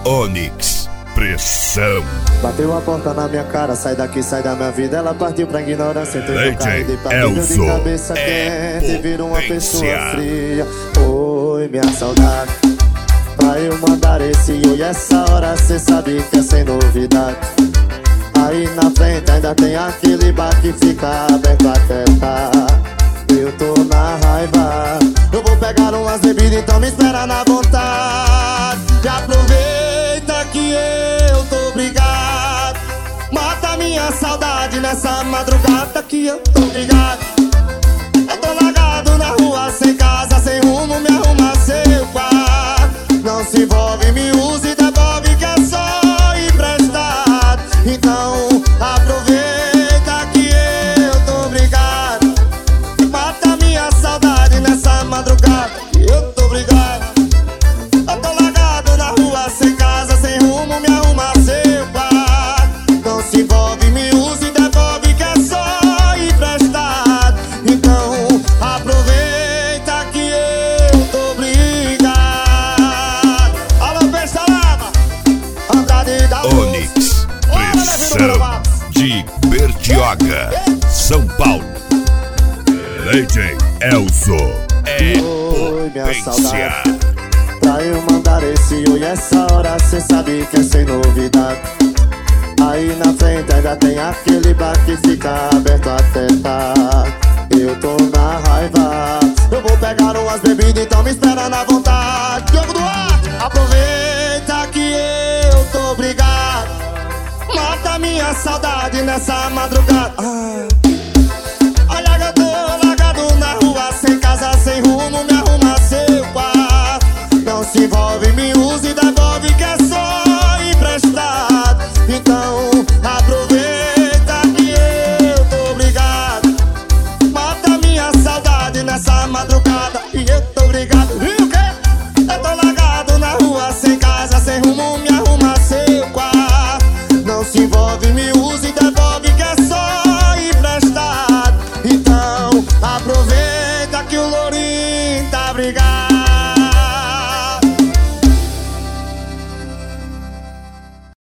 Onyx, pressão. Bateu a porta na minha cara, sai daqui, sai da minha vida. Ela partiu pra ignorância, tentou cair de Elzo, de cabeça quente, vira uma pessoa fria. Oi, minha saudade, pra eu mandar esse oi essa hora, cê sabe que é sem novidade. Aí na frente ainda tem aquele bar que fica aberto até tarde. Eu tô na raiva, eu vou pegar umas bebidas, então me espera na vontade. E aproveita que eu tô obrigado, mata minha saudade nessa madrugada que eu tô obrigado. Eu tô largado na rua, sem casa, sem rumo, me arruma seu quarto. Não se envolve, me usa e devolve que é só emprestado. Então aproveita que eu tô obrigado, mata minha saudade nessa madrugada que eu tô obrigado. Eu tô largado na rua, sem casa, sem rumo, me arruma seu quarto. Não se envolve, me usa e devolve que é só emprestado. Então aproveita que eu tô obrigado. Alô, Besta Lava, Andrade da Onyx, pressão de Bertioga, São Paulo. DJ Elzo, Oi, minha potência. saudade, pra eu mandar esse oi essa hora, cê sabe que é sem novidade. Aí na frente ainda tem aquele bar que fica aberto até tarde. Eu tô na raiva, eu vou pegar umas bebidas, então me espera na vontade. Jogo do ar, aproveita que eu tô obrigado, mata minha saudade nessa madrugada. Olha que eu tô largado na rua, sem casa, sem rumo, me arruma seu quarto. Não se envolve, me usa e devolve que é só emprestado. Então aproveita que eu tô obrigado, mata minha saudade nessa madrugada e eu tô obrigado. E o quê? Eu tô largado na rua, sem casa, sem rumo, me arruma seu quarto. Não se envolve, me usa e devolve que é só emprestado. Então aproveita que o lourinho tá brigado.